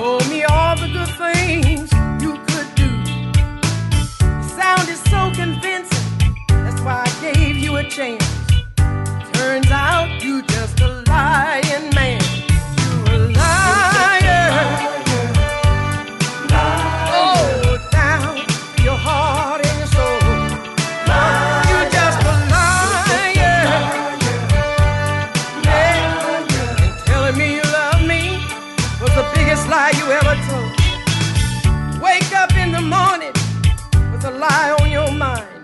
told me all the good things you could do. You sounded so convincing, that's why I gave you a chance. Turns out you just a lying man. You a liar. Oh, down to your heart and your soul. You just a liar. Yeah. And telling me you love me was the biggest lie you ever told. Wake up in the morning with a lie on your mind.